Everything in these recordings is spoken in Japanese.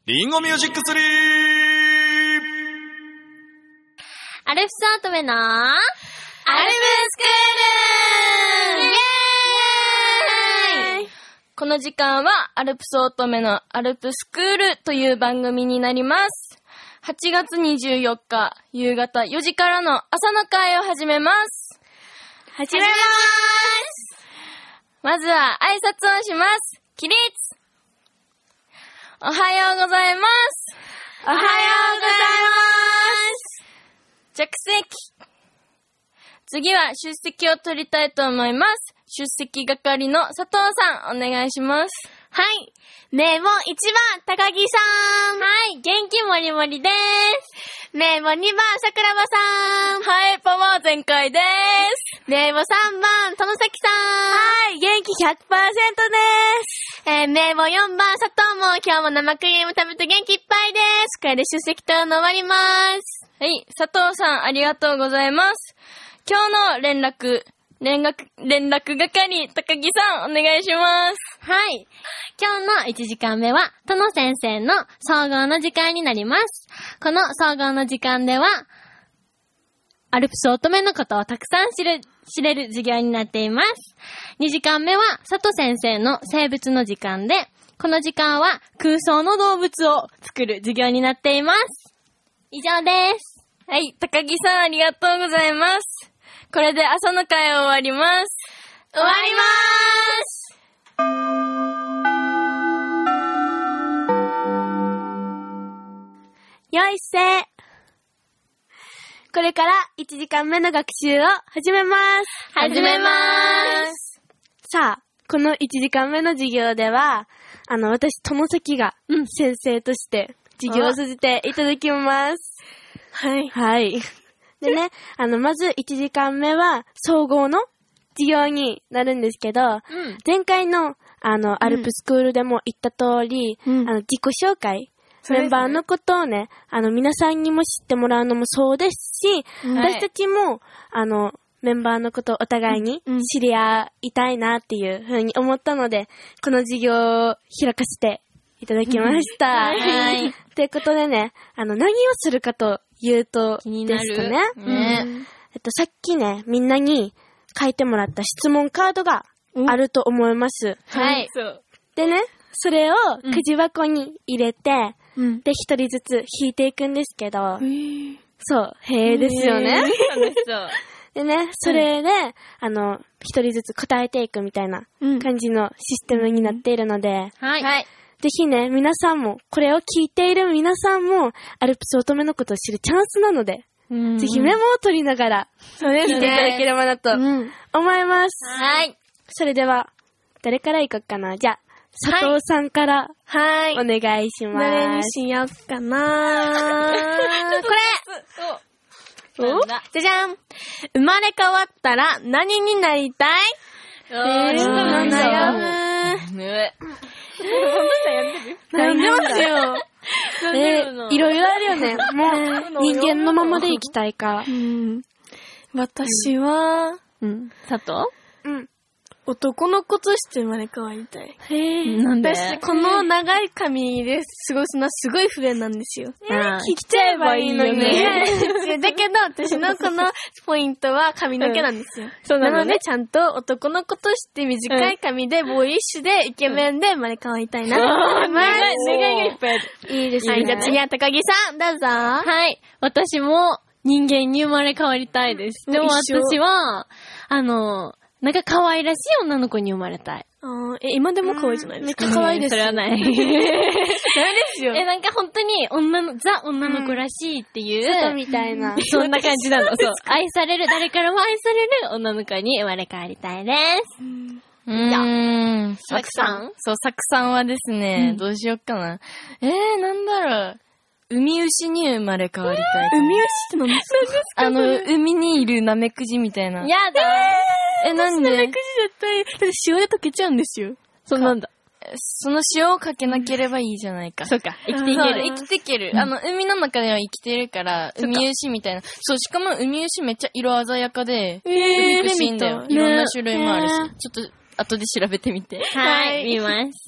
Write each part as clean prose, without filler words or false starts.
リンゴミュージック3。 アルプスオートメのアルプスクールイエーイ。この時間はアルプスオートメのアルプスクールという番組になります。8月24日夕方4時からの朝の会を始めます。始めます。まずは挨拶をします。起立。おはようございます。おはようございます。着席。次は出席を取りたいと思います。出席係の佐藤さん、お願いします。 はい。名簿1番、高木さん。 はい、元気もりもりです。 名簿2番、桜庭さん。 はい、パワー全開です。 名簿3番、殿崎さん。 はい、元気 100% です。 名簿4番、佐藤も今日も生クリーム食べて元気いっぱいです。これで出席と終わります。 はい、佐藤さん、ありがとうございます。今日の連絡係、高木さん、お願いします。 はい。今日の1時間目は、殿先生の総合の時間になります。この総合の時間では、アルプス乙女のことをたくさん知れる授業になっています。2時間目は、佐藤先生の生物の時間で、この時間は空想の動物を作る授業になっています。以上です。 はい、高木さん、ありがとうございます。これで朝の会を終わります。 終わりまーす。よいせー。これから1時間目の学習を始めます。 始めまーす。 さあ、この1時間目の授業では、私、友崎が先生として授業をさせていただきます。 はい。 はい。でね、まず1時間目は総合の授業になるんですけど、前回のアルプスクールでも言った通り、自己紹介、メンバーのことをね、皆さんにも知ってもらうのもそうですし、私たちも、メンバーのことをお互いに知り合いたいなっていうふうに思ったので、この授業を開かせていただきました。 はい。 ということでね、何をするかというとですかね。さっきね、みんなに書いてもらった質問カードがあると思います。 はい。そう。 でね、それをくじ箱に入れて、で、一人ずつ引いていくんですけど、そう、へーですよね。 そう。 でね、それで、一人ずつ答えていくみたいな感じのシステムになっているので、 はい。 ぜひね、皆さんも、これを聞いている皆さんも、アルプス乙女のことを知るチャンスなので、ぜひメモを取りながら、聞いていただければなと思います。 はい。それでは、誰から行こうかな。じゃあ、佐藤さんから、 はい。 お願いします。 誰にしようかなこれじゃじゃん。生まれ変わったら何になりたい？ 悩む。 悩んでますよ。 いろいろあるよね。もう、人間のままで生きたいか。 私は、佐藤？男の子として生まれ変わりたい。 なんで？ 私、この長い髪で過ごすのはすごい不便なんですよ。 切っちゃえばいいのにね。 だけど、私のこのポイントは髪の毛なんですよ。なので、ちゃんと男の子として短い髪で、ボーイッシュで、イケメンで生まれ変わりたいなと思います。 願いがいっぱいある。いいですね。 はい、じゃあ次は高木さん、どうぞ。 はい。私も人間に生まれ変わりたいです。でも私は、なんか可愛らしい女の子に生まれたい。 今でも可愛いじゃないですか。 めっちゃ可愛いです。 それはない。 ダメですよ。 なんか本当にザ女の子らしいっていう。 外みたいな。 そんな感じなの。そう。愛される、誰からも愛される女の子に生まれ変わりたいです。 サクさん？そう、サクさんはですね、どうしよっかな。なんだろう。海牛に生まれ変わりたい。 海牛って何ですか？ 海にいるナメクジみたいな。 やだなんで？ ナメクジ絶対、だって塩で溶けちゃうんですよ。 そうなんだ。 その塩をかけなければいいじゃないか。 そうか。生きていける。 生きていける。海の中では生きてるから、海牛みたいな。そう、しかも海牛めっちゃ色鮮やかで、美しいんだよ。いろんな種類もあるし。ちょっと、後で調べてみて。 はい、見ます。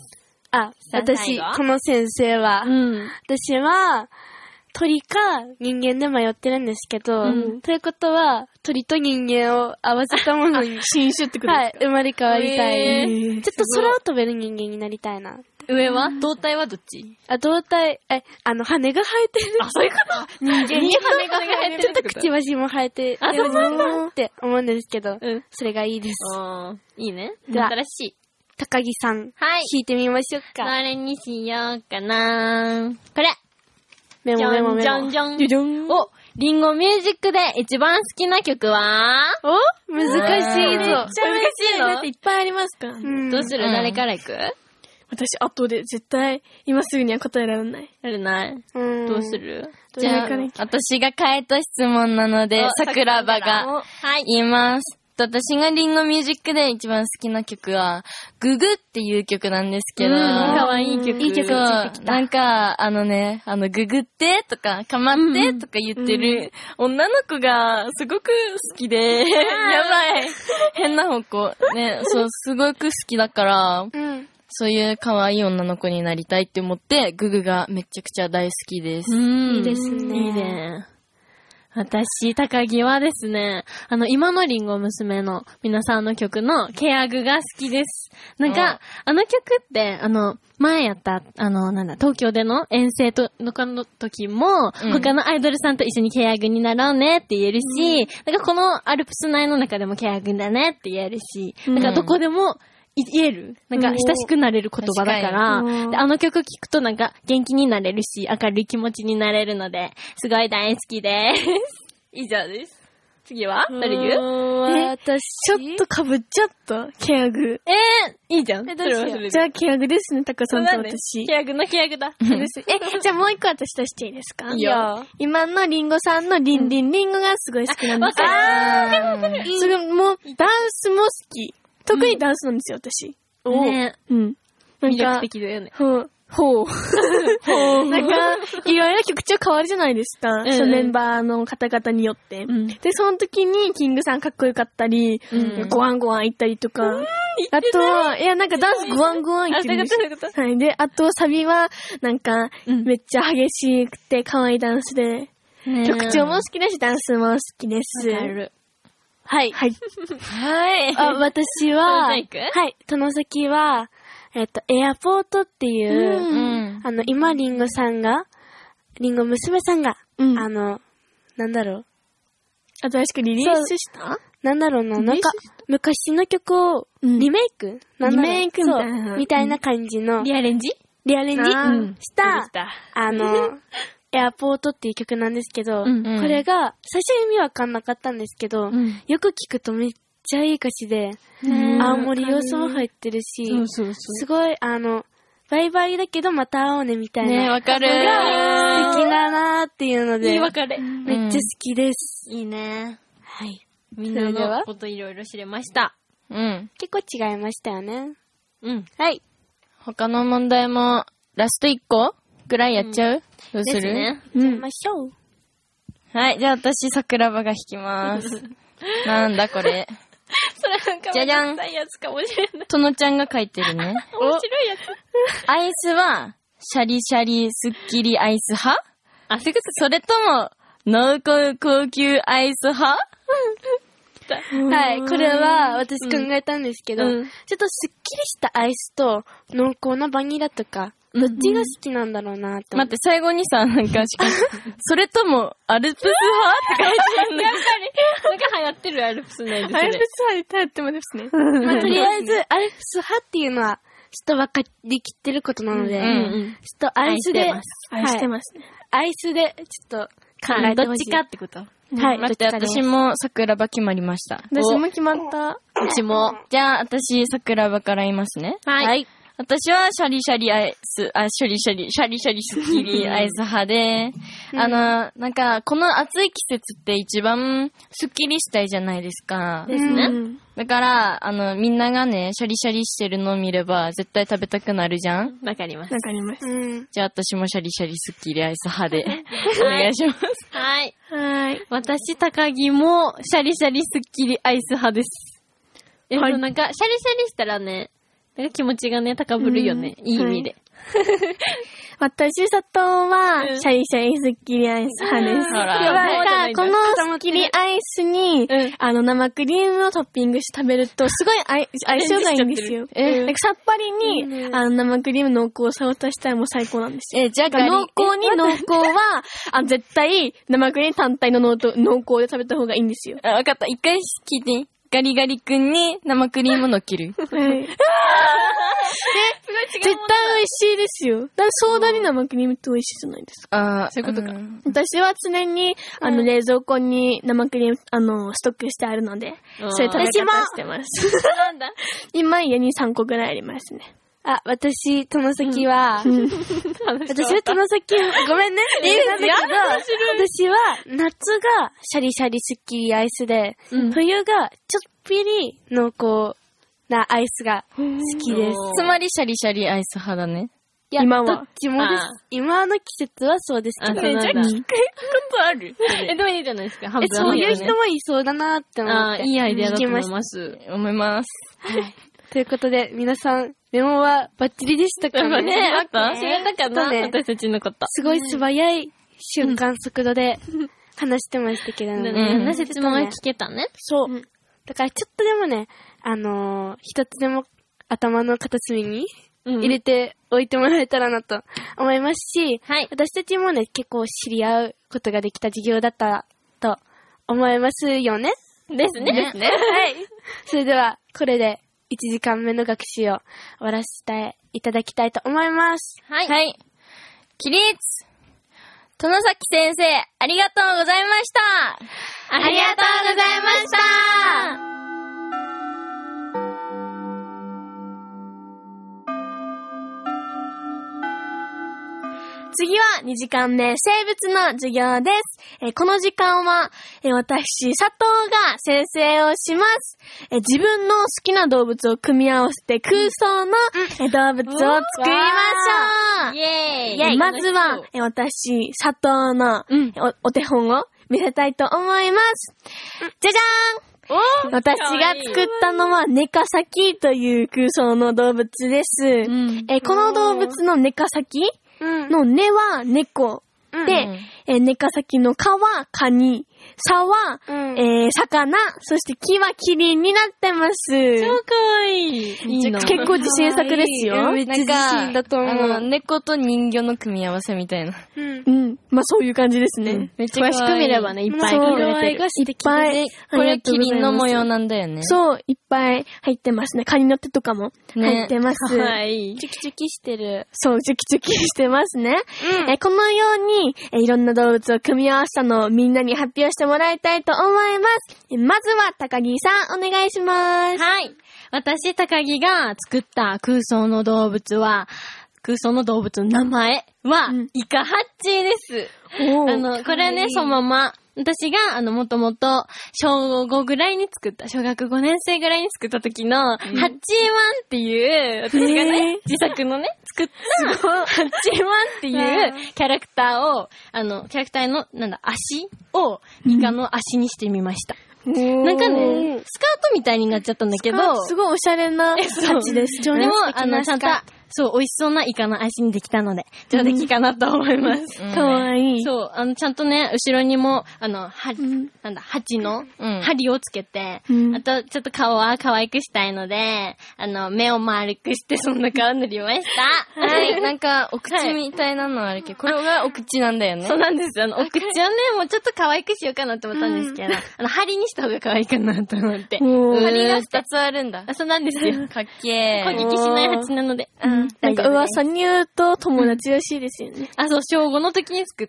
私、この先生は、私は、鳥か人間で迷ってるんですけど、ということは、鳥と人間を合わせたものに、 新種ってことですか？ はい、生まれ変わりたい。ちょっと空を飛べる人間になりたいな。 上は胴体はどっち？ 胴体、羽が生えてる。 そういうこと人間に羽が生えてる。 ちょっとくちばしも生えてる。 そうなんだって思うんですけど、それがいいです。 いいね。 では新しい。 高木さん、 はい。 聞いてみましょうか。 どれにしようかな。これ。 メモメモメモ。 じゃんじゃんじゃん。お、リンゴミュージックで一番好きな曲は？ 難しいぞ。 めっちゃ難しいの？ だっていっぱいありますから。 どうする？誰から行く？ 私、後で絶対、今すぐには答えられない。 やれない？どうする？ じゃあ、私が変えた質問なので、桜庭が言います。私がリンゴミュージックで一番好きな曲は、ググっていう曲なんですけど。 かわいい曲。 いい曲ついてきた。 なんか、ググってとか、かまってとか言ってる女の子がすごく好きで、やばい。変な方向。ね、そう、すごく好きだから、そういう可愛い女の子になりたいって思って、ググがめちゃくちゃ大好きです。 いいですね。 いいね。私、高木はですね、今のリンゴ娘の皆さんの曲のケアグが好きです。なんか、あの曲って、前やった、東京での遠征の時も、他のアイドルさんと一緒にケアグになろうねって言えるし、なんかこのアルプス内の中でもケアグだねって言えるし、なんかどこでも、言えるなんか親しくなれる言葉だから、であの曲聴くとなんか元気になれるし、明るい気持ちになれるので、すごい大好きです。以上です。次は誰言う？ 私、 ちょっと被っちゃった。ケアグ。 いいじゃん。 どうしよう。 じゃあケアグですね、タカさんと私。 ケアグのケアグだ。 じゃあもう一個私としていいですか？ いいよ。 今のリンゴさんのリンゴがすごい好きなんですよ。すごい、もう、ダンスも好き。特にダンスなんですよ、私。 ねなん魅力か、 的だよね。 なんか、いろいろ曲調変わるじゃないですか。そのメンバーの方々によって。で、その時に、キングさんかっこよかったり、ゴワンゴワン行ったりとか。あとは、いや、なんかダンスゴワンゴワン行ってるんですよ。はい。で、あとサビは、なんか、めっちゃ激しくて可愛いダンスで、曲調も好きだし、ダンスも好きです。 はい。 はい。 私は、はい。殿崎は、エアポートっていう、今リンゴ娘さんが、なんだろう。 新しくリリースしたなんだろうな、なんか、昔の曲を、リメイクリメイクみたいな。 みたいな感じの、 リアレンジした、エアポートっていう曲なんですけど、これが、最初意味わかんなかったんですけど、よく聞くとめっちゃいい歌詞で、青森要素も入ってるし、すごい、バイバイだけどまた会おうねみたいな。 ね、わかる。 素敵だなーっていうので、 いいわかる。 めっちゃ好きです。 いいね。 はい。 みんなのこといろいろ知れました。 結構違いましたよね。 はい。他の問題も、ラスト1個ぐらいやっちゃう？どうする？ やりましょう。 はい、じゃあ私、桜庭が弾きます。なんだこれ。 それなんかめんどくさいやつかもしれない。 とのちゃんが書いてるね。 面白いやつ。 アイスは、シャリシャリスッキリアイス派？それとも、濃厚高級アイス派？ はい、これは私考えたんですけど、ちょっとスッキリしたアイスと濃厚なバニラとか、どっちが好きなんだろうなって。 待って、最後にさ、なんか、それとも、アルプス派って書いてあるの。 やっぱり、なんか流行ってるアルプスなんですね。 アルプス派流行ってもですね。 とりあえず、アルプス派っていうのは、ちょっと分かりきってることなので、ちょっとアイスで、 愛してますね。 アイスで、ちょっと考えてほしい。 どっちかってこと？ はい。 待って、私も桜庭決まりました。 私も決まった。 うちも。 じゃあ、私、桜庭から言いますね。 はい。 私はシャリシャリアイス、シャリシャリスッキリアイス派で、なんか、この暑い季節って一番スッキリしたいじゃないですか。 ですね。 だから、みんながね、シャリシャリしてるのを見れば、絶対食べたくなるじゃん？ わかります。 わかります。 じゃあ、私もシャリシャリスッキリアイス派で、お願いします。 はい。私、高木も、シャリシャリスッキリアイス派です。なんか、シャリシャリしたらね、 なんか気持ちがね、高ぶるよね。いい意味で。 私、佐藤は、シャリシャリスッキリアイス派です。 ほらこのスッキリアイスに、生クリームをトッピングして食べると、すごい相性がいいんですよ。なんかさっぱりに、生クリーム濃厚さを足したらもう最高なんですよ。 じゃあ濃厚に濃厚は、絶対、生クリーム単体の濃厚で食べた方がいいんですよ。 わかった。一回聞いていい？ガリガリ君に生クリームのっける。 はい。絶対美味しいですよ。だからソーダに生クリームって美味しいじゃないですか。 そういうことか。 私は常に、冷蔵庫に生クリーム、ストックしてあるので、そういう食べ方してます。 なんだ今家に3個ぐらいありますね。 私、殿崎は、私は殿崎、ごめんね。いいですよ。私は、夏がシャリシャリスッキリアイスで、冬がちょっぴり濃厚なアイスが好きです。 つまりシャリシャリアイス派だね。 いや、 今はどっちもです。今の季節はそうですけど。 そうなんだ。 聞くことある？ でもいいじゃないですか。 そういう人もいそうだなって思って。 いいアイデアだと思います。 思います。 はい。ということで、皆さん、メモはバッチリでしたかね。 あった知らなかったね。私たちのこと。 すごい素早い瞬間速度で話してましたけどね。説明は聞けたね。 そう。だからちょっとでもね、一つでも頭の片隅に入れておいてもらえたらなと思いますし、私たちもね、結構知り合うことができた授業だったと思いますよね。 ですね。 はい。それでは、これで1時間目の学習を終わらせていただきたいと思います。 はい。起立！殿崎先生、ありがとうございました。 ありがとうございました。次は2時間目、生物の授業です。この時間は、私、佐藤が先生をします。自分の好きな動物を組み合わせて空想の、動物を作りましょう。 イェーイ。 まずは、私、佐藤の、お手本を見せたいと思います。じゃじゃーん！私が作ったのは、ネカサキという空想の動物です。この動物のネカサキの根は猫。で、ネカサキの蚊はカニ。サは、魚。そして木はキリンになってます。 超かわいい。いいな。 結構自信作ですよ。 めっちゃ自信だと思う。 猫と人魚の組み合わせみたいな。 まあそういう感じですね。 めっちゃ詳しく見ればね、いっぱい入れてる。 いっぱい。 これキリンの模様なんだよね。 そう、いっぱい入ってますね。カニの手とかも入ってます。 はい。 チュキチュキしてる。 そう、チュキチュキしてますね。このように、いろんな動物を組み合わせたのをみんなに発表してもらいたいと思います。まずは高木さん、お願いします。 はい。私、高木が作った空想の動物の名前は、イカハッチーです。これはね、そのまま、私が、もともと、小5ぐらいに作った、小学5年生ぐらいに作った時の、ハッチーワンっていう、私がね、自作のね、作った、ハッチーワンっていうキャラクターを、キャラクターの、足を、イカの足にしてみました。なんかね、スカートみたいになっちゃったんだけど、 すごいおしゃれなハッチです。 でも、ちゃんと、そう、美味しそうなイカの足にできたので、上出来かなと思います。 かわいい。 そう、ちゃんとね、後ろにも、鉢の針をつけて、あと、ちょっと顔は可愛くしたいので、目を丸くして、そんな顔塗りました。 はい。なんか、お口みたいなのあるけど、これがお口なんだよね。 そうなんですよ。お口はね、もうちょっと可愛くしようかなと思ったんですけど、針にした方が可愛いかなと思って。 針が2つあるんだ。 そうなんですよ。 かっけー。 攻撃しない鉢なので。 なんか噂に言うと友達らしいですよね。 そう、小5の時に作った、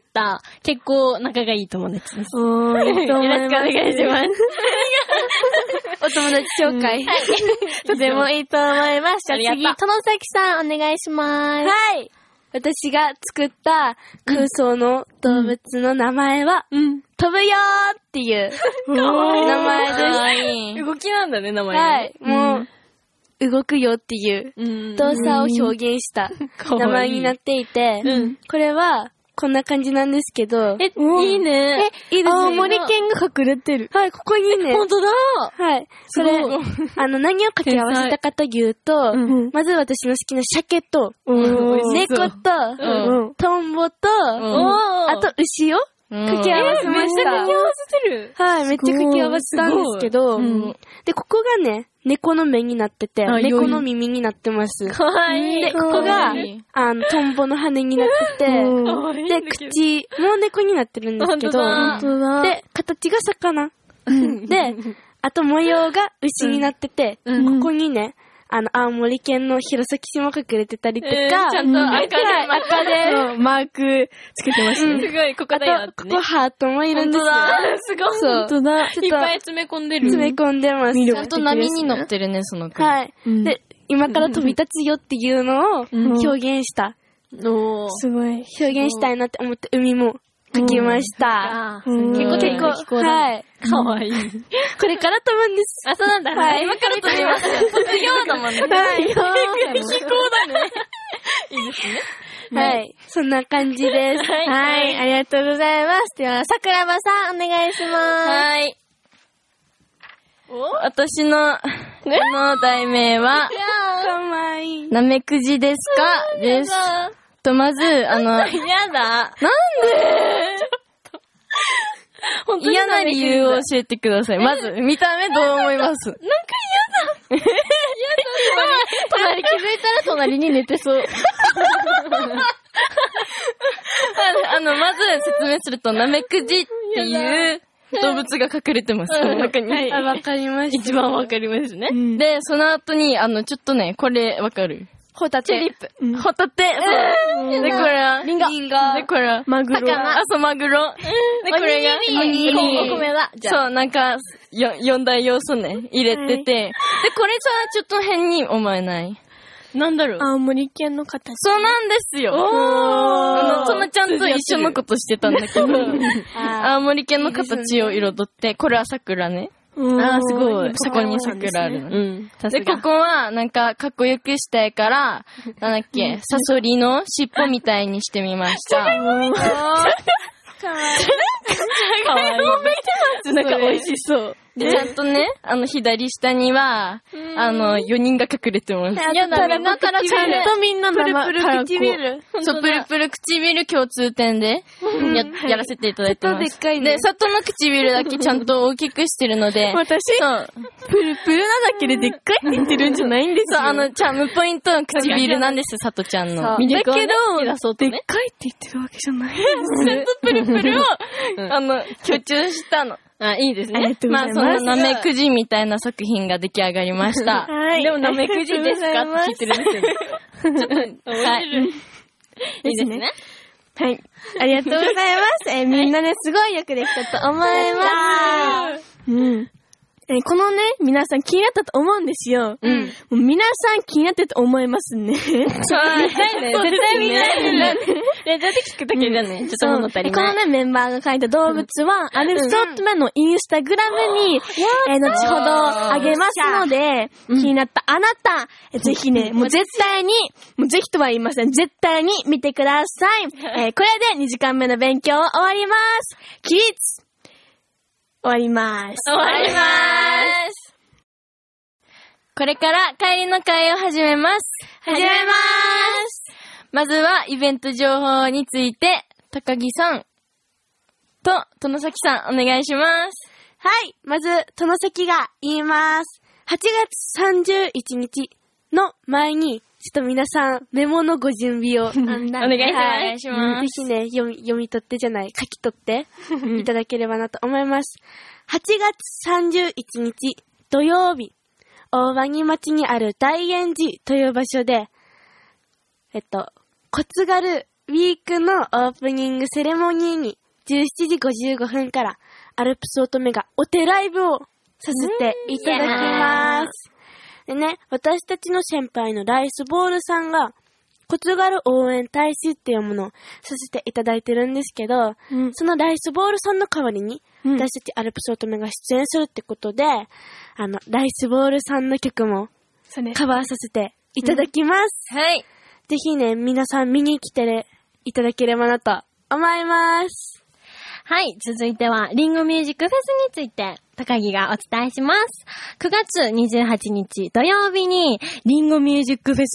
結構仲がいい友達です。 よろしくお願いします。 お友達紹介。 はい。とてもいいと思います。じゃあ次、殿崎さんお願いします。 はい。私が作った空想の動物の名前は、飛ぶよーっていう名前です。 かわいい。 動きなんだね、名前。 はい。もう、動くよっていう動作を表現した名前になっていて、これはこんな感じなんですけど。 いいね。 いいですね。 青森県が隠れてる。 はい、ここにね。 ほんとだ。 はい。それ、何を掛け合わせたかというと、まず私の好きな鮭と、猫と、トンボと、あと牛を掛け合わせました。 めっちゃ掛け合わせてる。 はい、めっちゃ掛け合わせたんですけど、で、ここがね、猫の目になってて、猫の耳になってます。 かわいい。 で、ここが、トンボの羽になってて、で、口も猫になってるんですけど、で、形が魚。で、あと模様が牛になってて、ここにね、青森県の弘前市も隠れてたりとか、 ちゃんと赤でマークつけてましたね。 すごい、ここだよってここハートもいるんですよ。 すごい。 本当だ。 いっぱい詰め込んでる。 詰め込んでます。 ちゃんと波に乗ってるね、その子。 はい。で、今から飛び立つよっていうのを表現した。 すごい。 表現したいなって思って海も描きました。結構、はい。 かわいい。 これから飛ぶんです。 あ、そうなんだ。 はい。 今から飛びますよ。卒業だもんね。 はい。 飛行だね。 いいですね。 はい。そんな感じです。 はい。ありがとうございます。では、桜庭さん、お願いします。 はい。私の、この題名は、 かわいい。 なめくじですかです。まず、 やだ。 なんで嫌な理由を教えてください。まず、見た目どう思います？なんか嫌だ。隣気づいたら隣に寝てそう。 まず説明すると、ナメクジっていう動物が隠れてます。この中に。 はい、わかりました。 一番わかりますね。 で、その後に、ちょっとね、これわかる？ ホタテ。 チューリップ。ホタテ。で、これは、 リンゴ。 で、これは、 マグロ。 あ、そう、マグロ。で、これが、 お米だ。 そう、なんか、4大要素ね、入れてて。で、これさ、ちょっと変に思えない？ なんだろう。 青森県の形。 そうなんですよ。そのちゃんと一緒のことしてたんだけど、青森県の形を彩って、これは桜ね。 すごい。 そこに桜あるの。で、 こここは、なんか、かっこよくしたいから、なんだっけ、サソリの尻尾みたいにしてみました。 かわいい。 かわいい。 なんか美味しそう。 で、ちゃんとね、左下には、4人が隠れてます。 やだ、みんなからちゃんとみんなプルプル唇。 そう、プルプル唇共通点で、やらせていただいてます。 でっかいね。 で、里の唇だけちゃんと大きくしてるので、 私、 そう。 プルプルなだけででっかいって言ってるんじゃないんですよ。 そう、チャームポイントの唇なんです、里ちゃんの。 だけど、でっかいって言ってるわけじゃないです。 ちゃんとプルプルを、強調したの。 あ、いいですね。 ありがとうございます。 そのなめくじみたいな作品が出来上がりました。 はい。 でもなめくじですかって聞いてるんですよ。ちょっと、 はい。 いいですね。 はい。ありがとうございます。みんなね、すごいよくできたと思います。このね、皆さん気になったと思うんですよ。もう皆さん気になってると思いますね。 そう、絶対みんなだって聞くだけじゃね、ちょっと物足りない。 このね、メンバーが描いた動物は、アルプスオットメンのインスタグラムに、後ほどあげますので、気になったあなた、ぜひね、もう絶対に、もうぜひとは言いません、絶対に見てください。これで2時間目の勉強終わります。起立終わります。 終わります。これから帰りの会を始めます。まずはイベント情報について、高木さんと殿崎さんお願いします。 はい。まず、殿崎が言います。8月31日の前に、ちょっと皆さん、メモのご準備を。お願いします。 ぜひね、読み取ってじゃない、書き取っていただければなと思います。8月31日土曜日、大鰐町にある大円寺という場所で、コツガルウィークのオープニングセレモニーに17時55分からアルプス乙女がお手ライブをさせていただきます。でね、私たちの先輩のライスボールさんが、コツガル応援大使っていうものをさせていただいてるんですけど、そのライスボールさんの代わりに、私たちアルプス乙女が出演するってことで、ライスボールさんの曲もカバーさせていただきます。 はい。 ぜひね、皆さん見に来ていただければなと思います。 はい、続いては、リンゴミュージックフェスについて、高木がお伝えします。9月28日土曜日に、リンゴミュージックフェス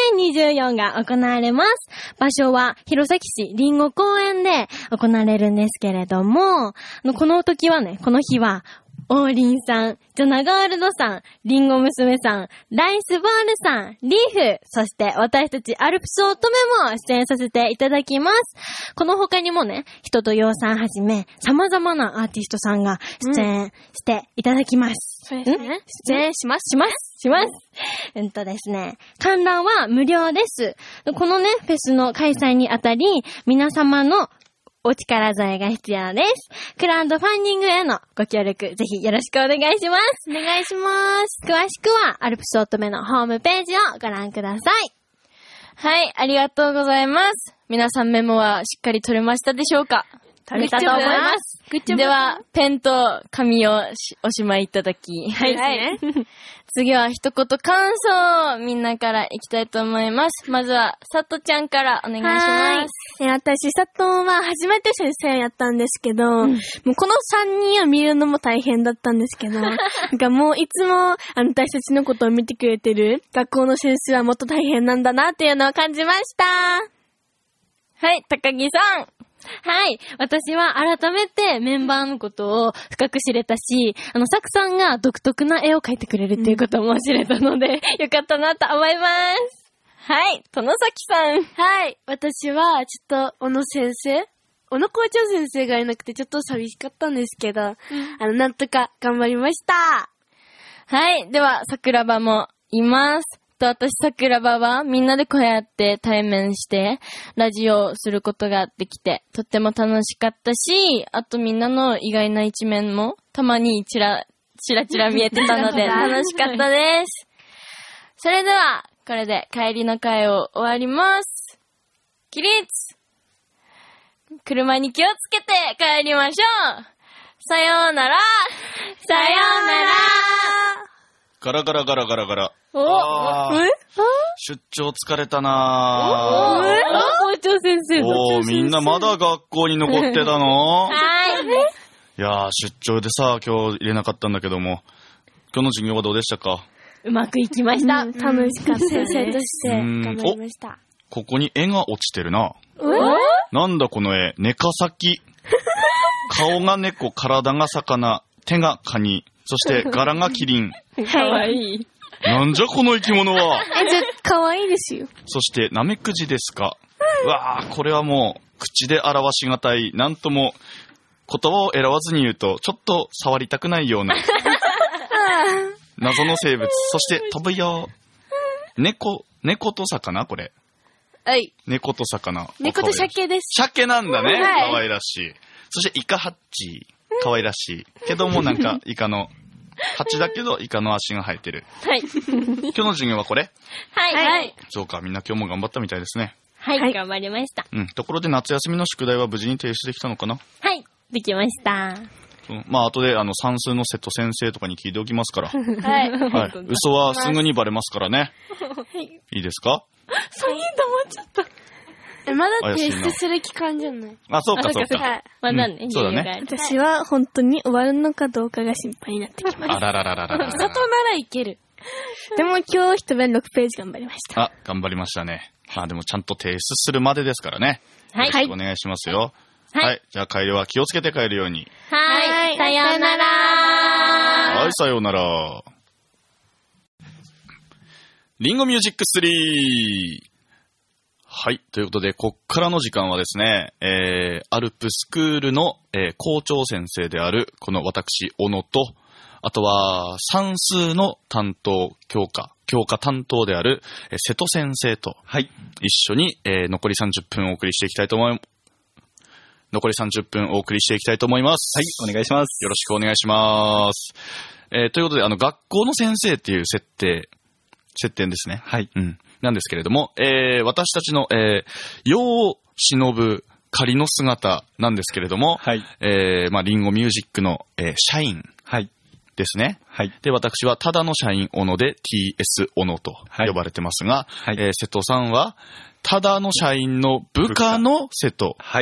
2024が行われます。場所は、弘前市リンゴ公園で行われるんですけれども、この日は、王林さん、ジョナゴールドさん、リンゴ娘さん、ライスボールさん、リーフ、そして私たちアルプス乙女も出演させていただきます。この他にもね、人とようさんはじめ、様々なアーティストさんが出演していただきます。 そうですね。出演します。 ですね、観覧は無料です。このね、フェスの開催にあたり、皆様のお力添えが必要です。クラウドファンディングへのご協力、ぜひよろしくお願いします。 お願いします。 詳しくは、アルプス乙女のホームページをご覧ください。 はい、ありがとうございます。皆さんメモはしっかり取れましたでしょうか？ 取れたと思います。 では、ペンと紙をおしまいいただき。 はいですね。 次は一言感想をみんなからいきたいと思います。まずは、さとちゃんからお願いします。 私、佐藤は初めて先生やったんですけど、もうこの3人を見るのも大変だったんですけど、なんかもういつも私たちのことを見てくれてる学校の先生はもっと大変なんだなっていうのを感じました。 はい、高木さん。 はい。私は改めてメンバーのことを深く知れたし、サクさんが独特な絵を描いてくれるっていうことも知れたので、よかったなと思います。 はい。殿崎さん。 はい。私は、ちょっと、小野校長先生がいなくてちょっと寂しかったんですけど、なんとか頑張りました。 はい。では、桜庭もいます。私、桜庭はみんなでこうやって対面してラジオをすることができてとっても楽しかったし、あとみんなの意外な一面もたまにチラチラ見えてたので楽しかったです。それでは、これで帰りの会を終わります。起立！車に気をつけて帰りましょう。さようなら。さようなら。 ガラガラガラガラガラ。出張疲れたなぁ。校長先生。 みんなまだ学校に残ってたの？ はい。 いやー、出張でさ、今日入れなかったんだけども、今日の授業はどうでしたか？ うまくいきました。 楽しかったです。 先生として頑張りました。 ここに絵が落ちてるな。なんだこの絵、ネカサキ。顔が猫、体が魚、手がカニ、そして柄がキリン。 かわいい。 なんじゃこの生き物は。 じゃ、かわいいですよ。 そして、ナメクジですか。うわー、これはもう、口で表しがたい、なんとも、言葉を選ばずに言うと、ちょっと触りたくないような、謎の生物。そして、飛ぶよ。猫と魚これ。 はい。 猫と魚。 猫と鮭です。 鮭なんだね。 はい。 かわいらしい。そして、イカハッチ。かわいらしい。けどもなんか、イカの、ハチだけど、イカの足が生えてる。 はい。 今日の授業はこれ？ はい。はい。 そうか、みんな今日も頑張ったみたいですね。 はい、頑張りました。 ところで夏休みの宿題は無事に提出できたのかな？ はい、できました。 まあ、後で算数の瀬戸先生とかに聞いておきますから。 はい。 はい。嘘はすぐにバレますからね。いいですか？ そういう黙っちゃった。 まだ提出する期間じゃない。 あ、そうかそうか。 はい。 まだね、 そうだね。 私は本当に終わるのかどうかが心配になってきました。 あらららららら。 佐藤ならいける。 でも今日一弁6ページ頑張りました。 あ、頑張りましたね。まあでもちゃんと提出するまでですからね。 はい。 よろしくお願いしますよ。はい。じゃあ帰りは気をつけて帰るように。 はい。さようなら。 はい、さようなら。リンゴミュージック3。はい。ということで、こっからの時間はですね、アルプスクールの、校長先生である、この私、小野と、あとは、算数の担当、教科担当である、瀬戸先生と、はい。一緒に、残り30分お送りしていきたいと思います。はい、お願いします。よろしくお願いします。ということで、学校の先生っていう設定ですね。はい。なんですけれども、私たちの、世を忍ぶ仮の姿なんですけれども、はい。まあ、リンゴミュージックの、社員。はい。ですね。はい。で、私はただの社員小野で TS 小野と呼ばれてますが、はい。瀬戸さんは、ただの社員の部下の瀬戸。はい。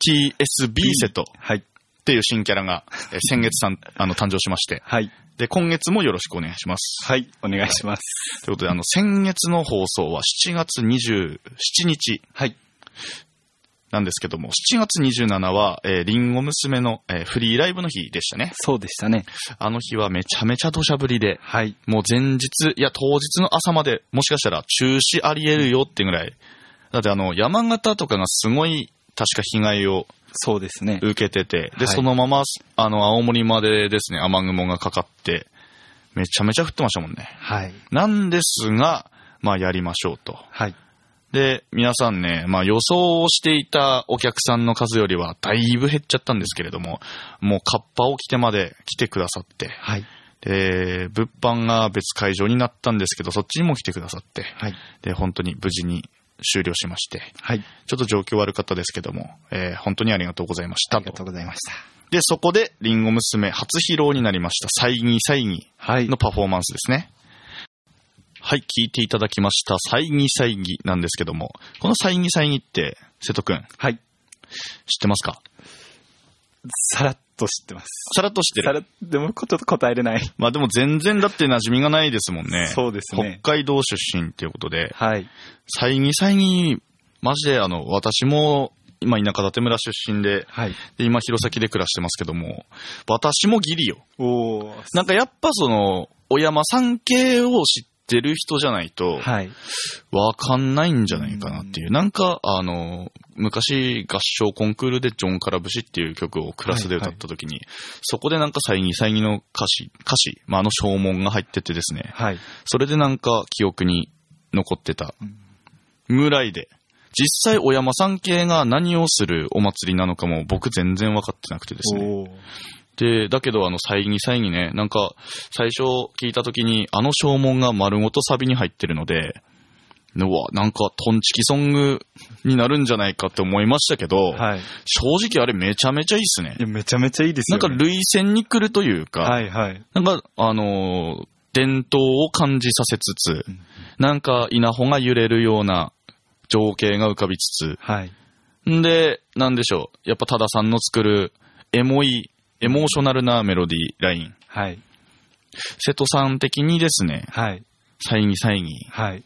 TSB 瀬戸っていう新キャラが先月誕生しまして、はい。で、今月もよろしくお願いします。 はい、お願いします。 ということで、先月の放送は7月27日。はい。なんですけども、7月27は、リンゴ娘の、フリーライブの日でしたね。 そうでしたね。 あの日はめちゃめちゃ土砂降りで、はい。もう前日、いや当日の朝まで、もしかしたら中止あり得るよってぐらい。だって山形とかがすごい、確か被害を、 そうですね。 受けてて、で、はい、そのまま、青森までですね、雨雲がかかって、めちゃめちゃ降ってましたもんね。はい。なんですが、まあやりましょうと。はい。で、皆さんね、まあ予想をしていたお客さんの数よりはだいぶ減っちゃったんですけれども、もうカッパを着てまで来てくださって、はい。で、物販が別会場になったんですけど、そっちにも来てくださって、はい。で、本当に無事に終了しまして、はい。ちょっと状況悪かったですけども、本当にありがとうございました。 ありがとうございました。 で、そこで、リンゴ娘初披露になりました、さいぎさいぎのパフォーマンスですね。はい、聞いていただきました、さいぎさいぎなんですけども、このさいぎさいぎって、瀬戸くん。はい。知ってますか？ さらっと知ってます。 さらっと知ってる。 でもちょっと答えれない。 まあでも全然だって馴染みがないですもんね。 そうですね。 北海道出身っていうことで。はい。さいぎさいぎ、マジで私も、今田舎館村出身で、はい、で今弘前で暮らしてますけども、私もギリよ。なんかやっぱお山さん系を知ってる人じゃないと、はい、わかんないんじゃないかなっていう。なんか昔合唱コンクールでジョン・カラブシっていう曲をクラスで歌った時に、はいはい、そこでなんかさいぎさいぎの歌詞、まあ、小文が入っててですね、はい、それでなんか記憶に残ってたぐらいで、実際、お山さん系が何をするお祭りなのかも僕全然分かってなくてですね。で、だけどさいぎさいぎね、なんか最初聞いた時に小文が丸ごとサビに入ってるので、うわ、なんかトンチキソングになるんじゃないかって思いましたけど、はい、正直あれめちゃめちゃいいっすね。 いや、めちゃめちゃいいですよね。 なんか類線に来るというか、はいはい、なんか伝統を感じさせつつ、なんか稲穂が揺れるような情景が浮かびつつ、はい。んで、なんでしょう。やっぱ多田さんの作るエモーショナルなメロディーライン。はい。瀬戸さん的にですね、はい。さいぎさいぎ。はい。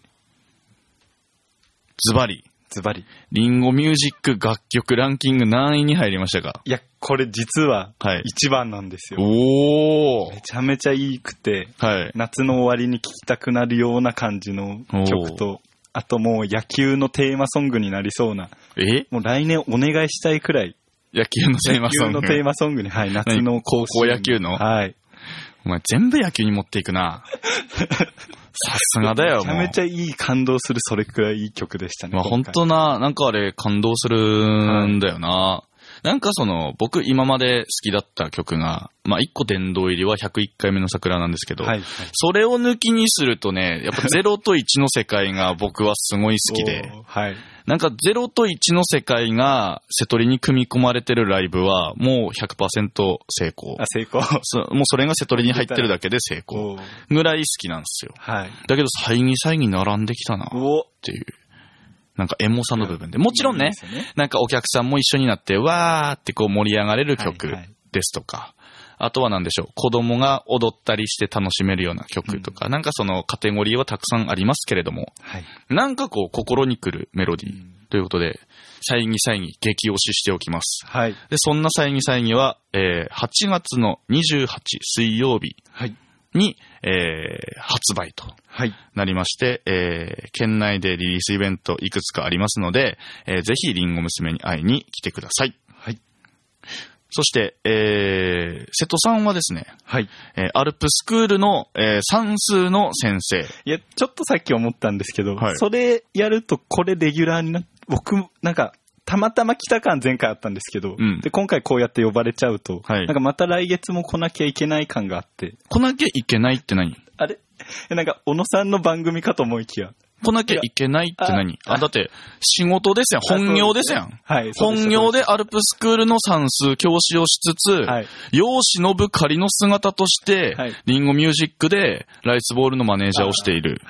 ズバリ。リンゴミュージック楽曲ランキング何位に入りましたか？ いや、これ実は一番なんですよ。はい、おー。めちゃめちゃいいくて、はい。夏の終わりに聴きたくなるような感じの曲と、あともう野球のテーマソングになりそうな。もう来年お願いしたいくらい。 野球のテーマソング。 野球のテーマソングに、はい、夏の高校野球の。はい。お前全部野球に持っていくな。さすがだよ、もう。 めちゃめちゃいい感動する、それくらいいい曲でしたね。 まあ本当なんかあれ感動するんだよな。はい、なんか僕今まで好きだった曲が、まあ1個殿堂入りは101回目の桜なんですけど、はいはい、それを抜きにするとね、やっぱ0と1の世界が僕はすごい好きで、はい、なんか0と1の世界が瀬戸りに組み込まれてるライブはもう 100% 成功。 成功。 もうそれが瀬戸りに入ってるだけで成功。ぐらい好きなんですよ。はい、だけどさいぎさいぎ並んできたなっていう。なんかエモさの部分で。もちろんね、なんかお客さんも一緒になって、わーってこう盛り上がれる曲ですとか、はいはい、あとはなんでしょう、子供が踊ったりして楽しめるような曲とか、なんかカテゴリーはたくさんありますけれども、はい、なんかこう心に来るメロディーということで、さいぎさいぎ激推ししておきます。はい、で、そんなさいぎさいぎは、8月の28水曜日、はいに、発売となりまして、県内でリリースイベントいくつかありますので、ぜひリンゴ娘に会いに来てください。はい。そして、瀬戸さんはですね、はい。アルプスクールの、算数の先生。 いや、ちょっとさっき思ったんですけど、はい、それやるとこれレギュラーになって、僕、なんか、たまたま来た感前回あったんですけど、うん、で今回こうやって呼ばれちゃうと、はい、なんかまた来月も来なきゃいけない感があって。 来なきゃいけないって何？ あれ？なんか小野さんの番組かと思いきや。 来なきゃいけないって何？だって仕事ですやん。本業ですやん。はい。本業でアルプスクールの算数教師をしつつ、はい、世を忍ぶ仮の姿として、はい、リンゴミュージックでライスボールのマネージャーをしている。はい。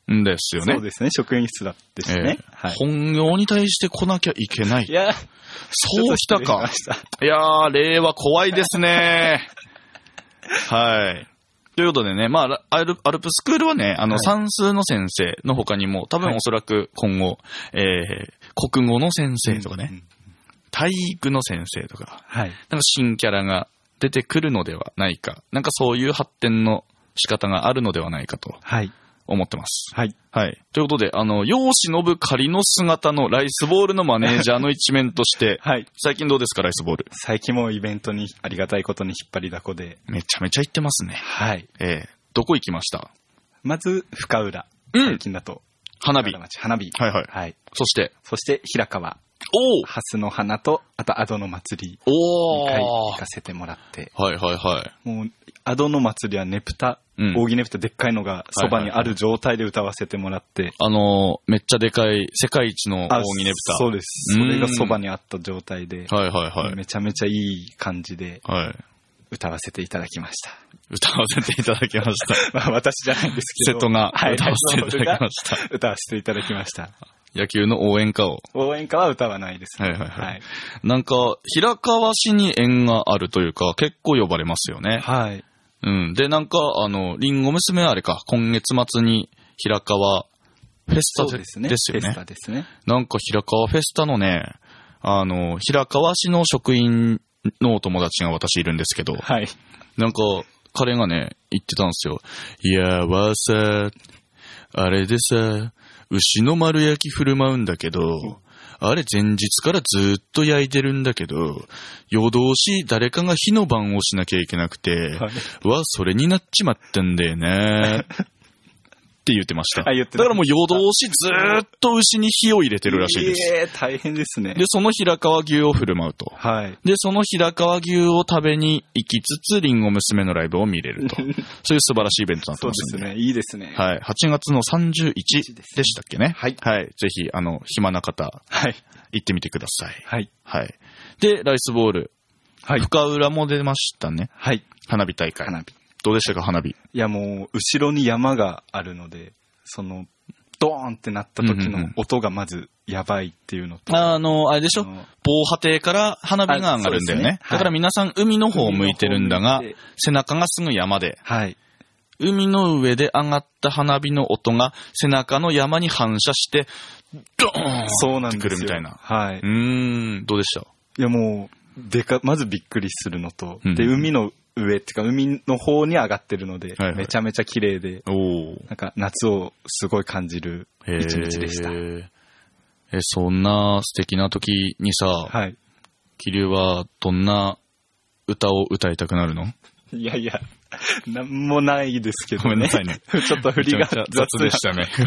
んですよね。 そうですね。職員室だですね。 はい、本業に対して来なきゃいけない。 いや、 そうきたか。いやー、令和怖いですね。はい。ということでね、まあ、アルプスクールはね、算数の先生の他にも、多分おそらく今後、国語の先生とかね、体育の先生とか、なんか新キャラが出てくるのではないか、なんかそういう発展の仕方があるのではないかと思ってます。はい。はい。ということで、世を忍ぶ仮の姿のライスボールのマネージャーの一面として、はい。最近どうですか、ライスボール。 最近もイベントにありがたいことに引っ張りだこで。 めちゃめちゃ行ってますね。 はい。 どこ行きました？ まず、深浦。最近だと。 花火。 花火。 はいはい。はい。そして、 平川。ハスの花と、あと、アドの祭り。2回行かせてもらって。 はいはいはい。 もう、アドの祭りはねぷた、扇ねぷたでっかいのがそばにある状態で歌わせてもらって。 めっちゃでかい、世界一の扇ねぷた。 そうです。それがそばにあった状態で。 はいはいはい。 めちゃめちゃいい感じで。はい。歌わせていただきました。 歌わせていただきました。 まあ私じゃないんですけど。 瀬戸が歌わせていただきました。 歌わせていただきました。 野球の応援歌を。 応援歌は歌わないですね。 はいはいはい。なんか、平川市に縁があるというか、結構呼ばれますよね。はい。うん。で、なんか、リンゴ娘はあれか、今月末に平川フェスタですよね。フェスタですね。なんか平川フェスタのね、平川市の職員のお友達が私いるんですけど、はい。なんか、彼がね、言ってたんですよ。いやーさ、あれでさ、牛の丸焼き振る舞うんだけど、あれ前日からずっと焼いてるんだけど、夜通し誰かが火の番をしなきゃいけなくて、はい、それになっちまったんだよね。って言ってました。だからもう夜通しずーっと牛に火を入れてるらしいです。 大変ですね。 で、その平川牛を振る舞うと。はい。で、その平川牛を食べに行きつつ、リンゴ娘のライブを見れると。そういう素晴らしいイベントになってますね。 そうですね。いいですね。 はい。8月の31でしたっけね。はい。はい。ぜひ、暇な方、はい。行ってみてください。はい。はい。で、ライスボール。はい。深浦も出ましたね。はい。花火大会。花火。どうでしたか、花火。 いや、もう、後ろに山があるので、ドーンってなった時の音がまずやばいっていうのと。 あれでしょ、防波堤から花火が上がるんだよね。ね、だから皆さん海の方を向いてるんだが、背中がすぐ山で。はい。海の上で上がった花火の音が背中の山に反射して、ドーンってくるみたいな。はい。どうでした？ いや、もう、まずびっくりするのと、で、海の上っていうか海の方に上がってるので、はいはい、めちゃめちゃ綺麗で、なんか夏をすごい感じる一日でした。 そんな素敵な時にさ、はい、桐生はどんな歌を歌いたくなるの？ いやいや、なんもないですけどね。 ごめんなさいね。 ちょっと振りが雑でしたね。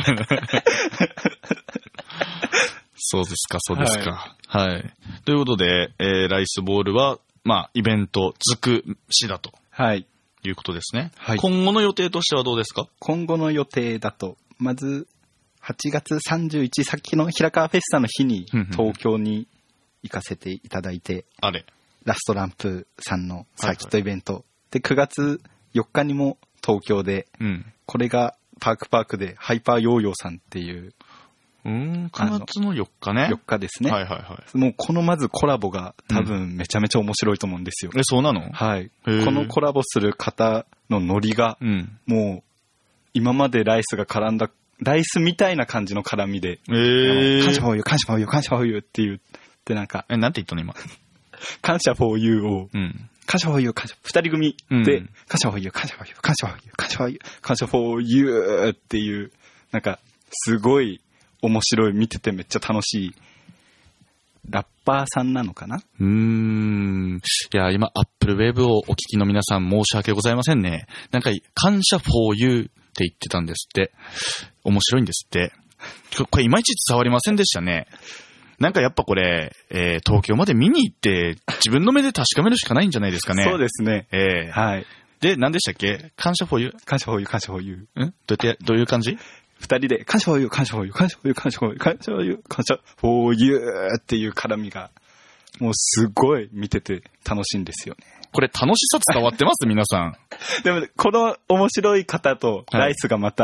そうですか、そうですか。はい。はい、ということで、ライスボールは、まあ、イベント、づくしだと。はい。いうことですね。はい。今後の予定としてはどうですか？ 今後の予定だと、まず、8月31、さっきの平川フェスタの日に、東京に行かせていただいて、 あれ。 ラストランプさんのサーキットイベント。はいはい、で、9月4日にも東京で、これがパークでハイパーヨーヨーさんっていう、 9月の4日ね。 4日ですね。はいはいはい。もうこのまずコラボが多分めちゃめちゃ面白いと思うんですよ。 そうなの？ はい。このコラボする方のノリが、もう今までライスが絡んだ、ライスみたいな感じの絡みで、感謝フォーユー、感謝フォーユー、感謝フォーユーって言ってなんか。 なんて言ったの今。 感謝フォーユーを、感謝フォーユー、感謝、二人組で、感謝フォーユー、感謝フォーユー、感謝フォーユー、感謝フォーユー、感謝フォーユーっていう、なんかすごい、面白い、見ててめっちゃ楽しいラッパーさんなのかな？ いや、今、アップルウェブをお聞きの皆さん申し訳ございませんね。なんか、感謝 for you って言ってたんですって。面白いんですって。これいまいち伝わりませんでしたね。なんかやっぱこれ、東京まで見に行って、自分の目で確かめるしかないんじゃないですかね。 そうですね。 はい。で、何でしたっけ？感謝 for you？ 感謝 for you、 感謝 for you。 どういう感じ？ 二人で、感謝 for you、感謝 for you、感謝 for you、感謝 for you、感謝 for you、感謝 for you っていう絡みが、もうすごい見てて楽しいんですよね。 これ楽しさ伝わってます皆さん。 でも、この面白い方とライスがまた、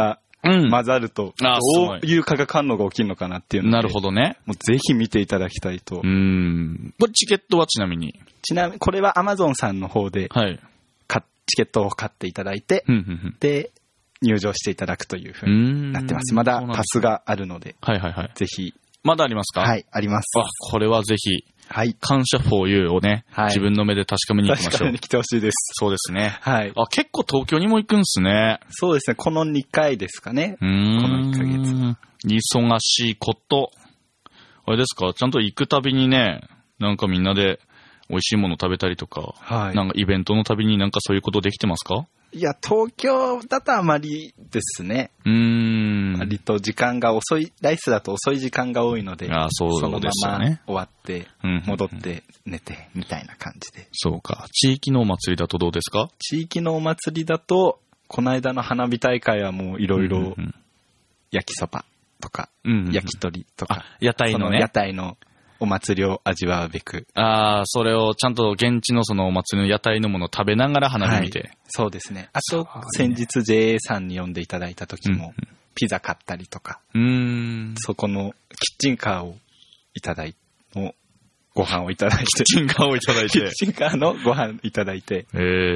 混ざると、どういう化学反応が起きるのかなっていうので。 なるほどね。 もうぜひ見ていただきたいと。 これチケットはちなみにこれは Amazon さんの方で、 はい。 チケットを買っていただいて、で、入場していただくという風になってます。まだパスがあるので、 はいはいはい。 ぜひ。 まだありますか？ はい、あります。 これはぜひ、 はい。 感謝 for you をね、自分の目で確かめに行きましょう。 確かめに来てほしいです。 そうですね。 はい。 結構東京にも行くんすね。 そうですね。この2回ですかね。この1ヶ月。 忙しいこと。あれですか？ちゃんと行くたびにね、なんかみんなで美味しいもの食べたりとか、なんかイベントのたびになんかそういうことできてますか？ いや、東京だとあまりですね。割と時間が遅い、ライスだと遅い時間が多いので、 そうですよね。 そのまま終わって、戻って寝て、みたいな感じで。 そうか。地域のお祭りだとどうですか？ 地域のお祭りだと、この間の花火大会はもういろいろ、焼きそばとか、焼き鳥とか、 屋台のね。 屋台のお祭りを味わうべく。 それをちゃんと現地のそのお祭りの屋台のものを食べながら花火見て。 そうですね。あと、先日 JA さんに呼んでいただいた時も、ピザ買ったりとか、そこのキッチンカーをいただいて、ご飯をいただいて。 キッチンカーをいただいて。 キッチンカーのご飯いただいて。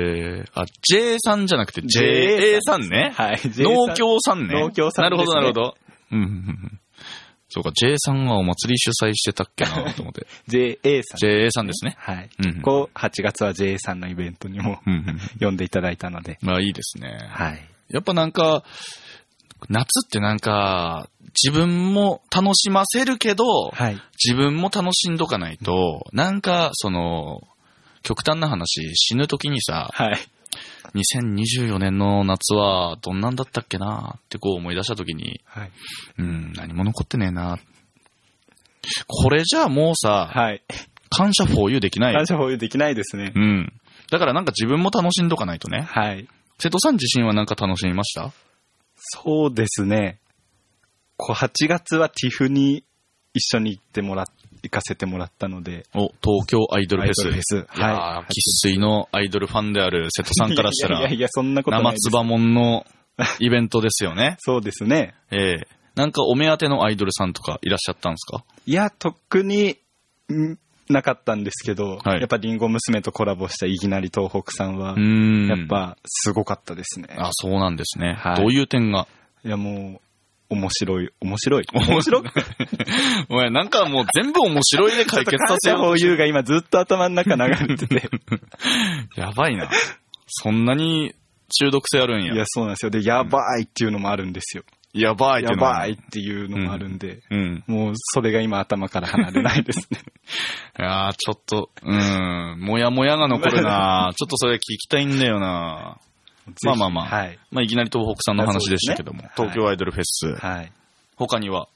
J さんじゃなくて JA さんね。 はい。 農協さんね。 農協さんね。なるほどなるほど。そうか、J さんはお祭り主催してたっけなと思って。 JA さん。 JA さんですね。 はい。8月は JA さんのイベントにも呼んでいただいたので。 いいですね。 はい。 やっぱなんか、夏ってなんか、自分も楽しませるけど、自分も楽しんどかないと、なんか、極端な話、死ぬ時にさ、2024年の夏はどんなんだったっけなってこう思い出した時に、何も残ってねえな。これじゃあもうさ、感謝 for you できない。 感謝 for you できないですね。 だからなんか自分も楽しんどかないとね。瀬戸さん自身はなんか楽しみました？ そうですね。8月はティフに一緒に行かせてもらったので。 東京アイドルフェス。 生粋のアイドルファンである瀬戸さんからしたら、 そんなことないです。 生つばもんのイベントですよね。 そうですね。 なんかお目当てのアイドルさんとかいらっしゃったんですか？ いや、特になかったんですけど、やっぱリンゴ娘とコラボしたいきなり東北さんは、やっぱすごかったですね。 そうなんですね。どういう点が？ いや、もう、面白い。面白お前なんかもう全部面白いで解決させよう。 感謝 for you が今ずっと頭の中流れてて。 やばいな。そんなに中毒性あるんや。 いや、そうなんですよ。で、やばいっていうのもあるんですよ。 やばいっていうのもあるんで、もうそれが今頭から離れないですね。 いやー、ちょっと、もやもやが残るな。ちょっとそれ聞きたいんだよな。いきなり東北さんの話でしたけども、東京アイドルフェス。他には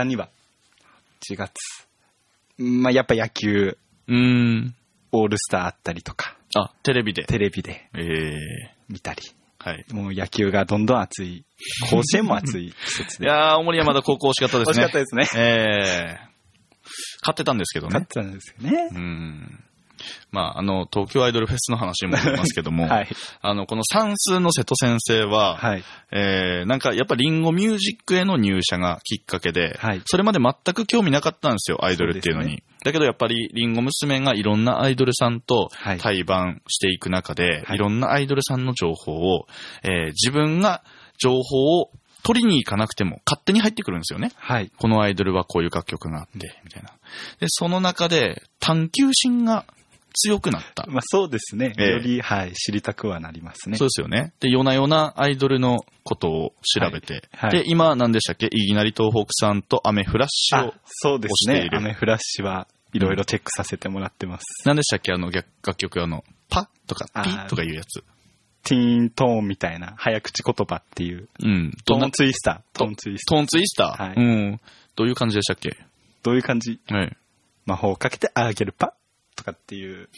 4月。やっぱ野球、オールスターあったりとか。 テレビで。 見たり。もう野球がどんどん熱い。甲子園も熱い季節で。 いやー、青森山田高校惜しかったですね。 惜しかったですね。 勝ってたんですけどね。 勝ってたんですよね。 東京アイドルフェスの話もありますけども、この算数の瀬戸先生は、なんかやっぱリンゴミュージックへの入社がきっかけで、それまで全く興味なかったんですよ、アイドルっていうのに。だけどやっぱりリンゴ娘がいろんなアイドルさんと対バンしていく中で、いろんなアイドルさんの情報を、自分が情報を取りに行かなくても勝手に入ってくるんですよね。このアイドルはこういう楽曲があって、みたいな。で、その中で探求心が強くなった。 そうですね。より、知りたくはなりますね。 そうですよね。で、夜な夜なアイドルのことを調べて。で、今何でしたっけ？いきなり東北さんとアメフラッシュをそうですね。アメフラッシュはいろいろチェックさせてもらってます。 何でしたっけ？楽曲パとかピとかいうやつ。 ティーントーンみたいな早口言葉っていう。トーンツイスター。 トーンツイスター。どういう感じでしたっけ？ どういう感じ？魔法をかけてあげるパとかっていう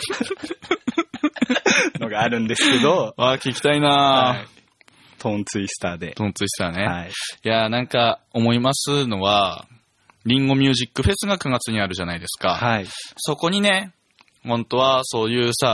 のがあるんですけど。 聞きたいなトーンツイスターで。 トーンツイスターね。いや、なんか思いますのは、リンゴミュージックフェスが9月にあるじゃないですか。そこにね、本当はそういうさ、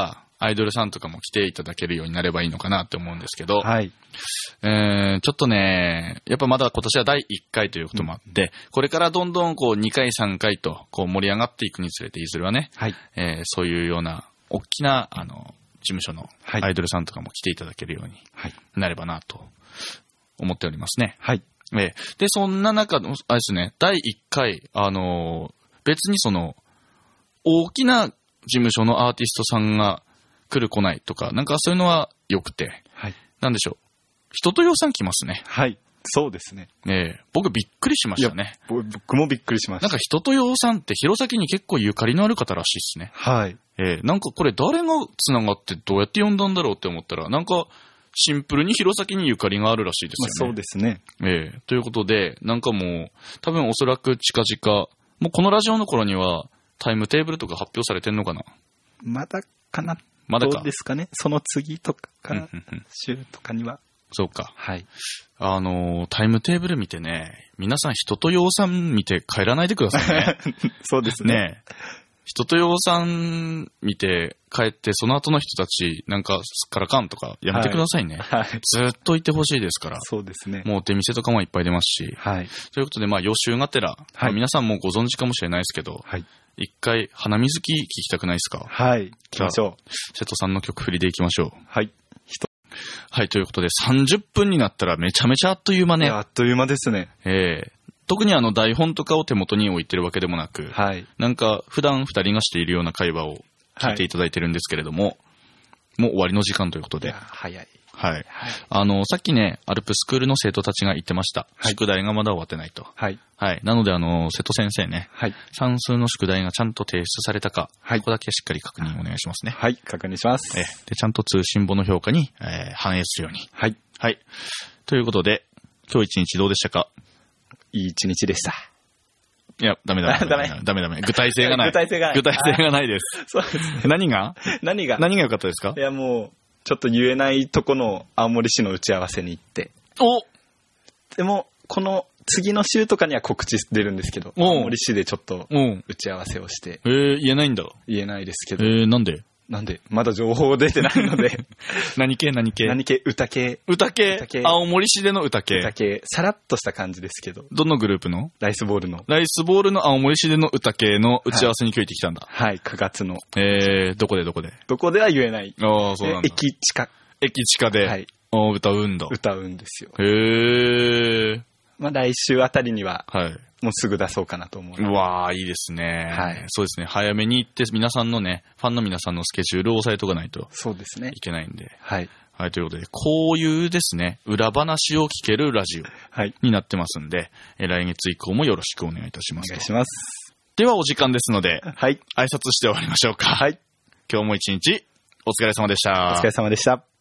アイドルさんとかも来ていただけるようになればいいのかなって思うんですけど、 はい。 ちょっとね、やっぱまだ今年は第1回ということもあって、これからどんどんこう2回3回とこう盛り上がっていくにつれて、いずれはね、はい、そういうような大きな、事務所のアイドルさんとかも来ていただけるようになればなと思っておりますね。はい。で、そんな中の、あれですね、第1回、別にその、大きな事務所のアーティストさんが来る来ないとか、なんかそういうのは良くて、はい。なんでしょう。人とようさん来ますね。 はい。そうですね。 僕びっくりしましたね。 僕もびっくりしました。 なんか人とようさんって弘前に結構ゆかりのある方らしいですね。はい。なんかこれ誰が繋がってどうやって呼んだんだろうって思ったら、なんかシンプルに弘前にゆかりがあるらしいですよね。 そうですね。 ということで、なんかもう、多分おそらく近々、もうこのラジオの頃にはタイムテーブルとか発表されてんのかな？ まだかな？ まだか。 どうですかね？その次とか週とかには。 そうか。はい。タイムテーブル見てね、皆さん人とようさん見て帰らないでくださいね。 そうですね。 ねえ。人とようさん見て帰って、その後の人たち、なんかすっからかんとかやめてくださいね。はい。ずっといてほしいですから。 そうですね。 もう出店とかもいっぱい出ますし。はい。ということで、まあ予習がてら、はい、皆さんもご存知かもしれないですけど、はい。一回、花水木聞きたくないですか？ はい。聞きましょう。 瀬戸さんの曲振りでいきましょう。 はい。 はい、ということで30分になったらめちゃめちゃあっという間ね。 あっという間ですね。 特に台本とかを手元に置いてるわけでもなく、はい、なんか普段2人がしているような会話を聞いていただいてるんですけれども、はい、もう終わりの時間ということで。 早い。 はい。さっきね、アルプスクールの生徒たちが言ってました。はい、宿題がまだ終わってないと。はい。はい。なので、瀬戸先生ね。はい。算数の宿題がちゃんと提出されたか。はい。ここだけしっかり確認お願いしますね。 はい。確認します。 で、ちゃんと通信簿の評価に、反映するように。はい。はい。ということで、今日一日どうでしたか？ いい一日でした。 いや、ダメ。具体性がない。具体性がないです。そうですね。何が良かったですか？ いや、もう、ちょっと言えないとこの青森市の打ち合わせに行って。でも、この次の週とかには告知出るんですけど、青森市でちょっと打ち合わせをして。 言えないんだ。 言えないですけど。 なんでまだ情報出てないので。 何系歌系。 青森市での歌系。 さらっとした感じですけど。 どのグループの？ ライスボールの青森市での歌系の打ち合わせに今日行ってきたんだ。 はい、9月の。 どこでどこでは言えない。 ああ、そうなんだ。 駅地下で。 はい。歌うんだ。 歌うんですよ。来週あたりには。はい。もうすぐ出そうかなと思う。 うわー、いいですね。はい。そうですね。早めに行って、皆さんのね、ファンの皆さんのスケジュールを押さえとかないと。 そうですね。 いけないんで。 はい。 はい、ということで、こういうですね、裏話を聞けるラジオになってますんで、来月以降もよろしくお願いいたします。 お願いします。 ではお時間ですので、 はい。 挨拶して終わりましょうか。はい。今日も一日、お疲れ様でした。 お疲れ様でした。